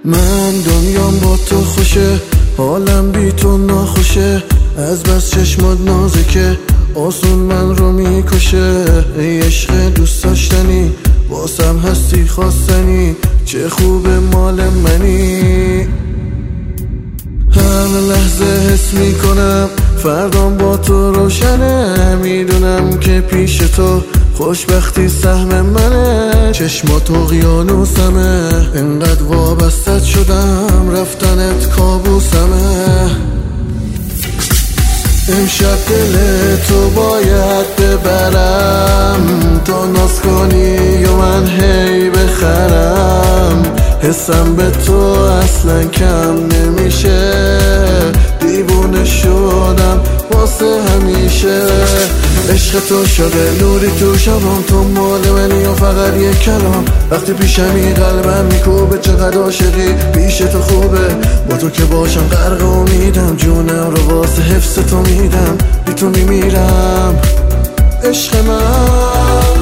من دنیام با تو خوشه، حالم بی تو ناخوشه، از بس چشمات نازکه آسون من رو میکشه. ای عشق دوست داشتنی واسم هستی خواستنی، چه خوب مال منی. هر لحظه حس میکنم فردام با تو روشنه، میدونم که پیش تو خوشبختی سهم منه. چشمات اقیانوسمه، انقدر وابستت شدم رفتنت کابوسمه. امشب دل تو باید ببرم، تو ناز کنی و من هی بخرم. حسم به تو اصلا کم نمیشه، دیوونه شدم واسه همیشه. عشق تو شده نوری تو شبام، تو مال منی و فقط یک کلام. وقتی پیشمی قلبم میکوبه، چقدر عاشقی پیش تو خوبه. با تو که باشم غرق امیدم، جونم رو واسه حفظ تو میدم، بی تو میمیرم عشق من.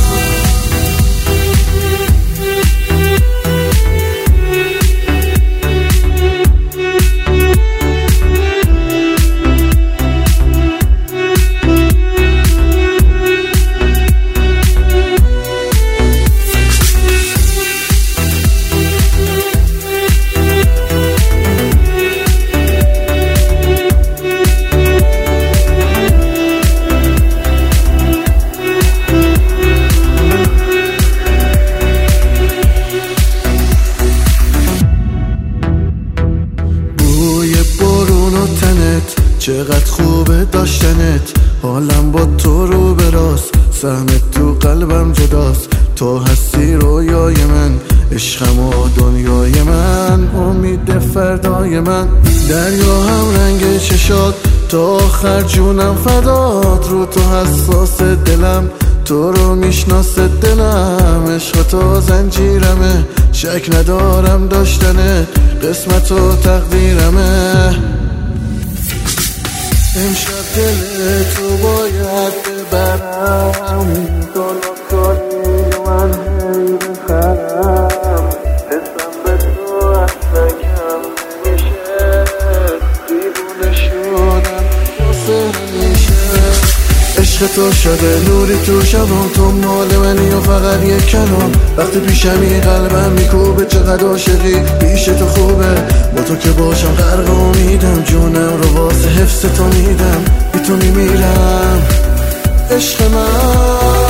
چقدر خوبه داشتنت، حالم با تو رو براست، سهمت تو قلبم جداست. تو هستی رویای من، عشقم و دنیای من، امید فردای من. دریا هم رنگ چشات، تا آخر جونم فدات. رو تو حساس دلم، تو رو میشناسه دلم. عشق تو زنجیرمه، شک ندارم داشتنه، قسمت و تقدیرمه. امشب دل تو باید ببرم، تو ناز کنی و من هی بخرم. حسم به تو اصلا کم نمیشه، دیوونه شدم واسه همیشه. عشق تو شده نوری تو شبام، تو مال منی و فقط یک کلام. وقتی پیشمی قلبم میکوبه، چقدر عاشقی پیش تو خوبه. با تو که باشم غرق امیدم، جونم رو واسه حفظ تو میدم، بی تو میمیرم عشق من.